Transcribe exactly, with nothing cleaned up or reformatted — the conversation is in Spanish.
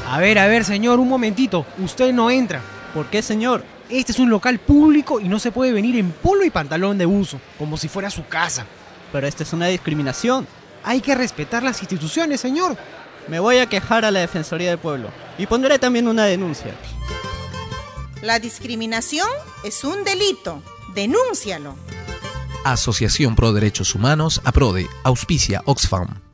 A ver, a ver, señor, un momentito. Usted no entra. ¿Por qué, señor? Este es un local público y no se puede venir en polo y pantalón de buzo, como si fuera su casa. Pero esta es una discriminación. Hay que respetar las instituciones, señor. Me voy a quejar a la Defensoría del Pueblo y pondré también una denuncia. La discriminación es un delito. Denúncialo. Asociación Pro Derechos Humanos, APRODE, auspicia Oxfam.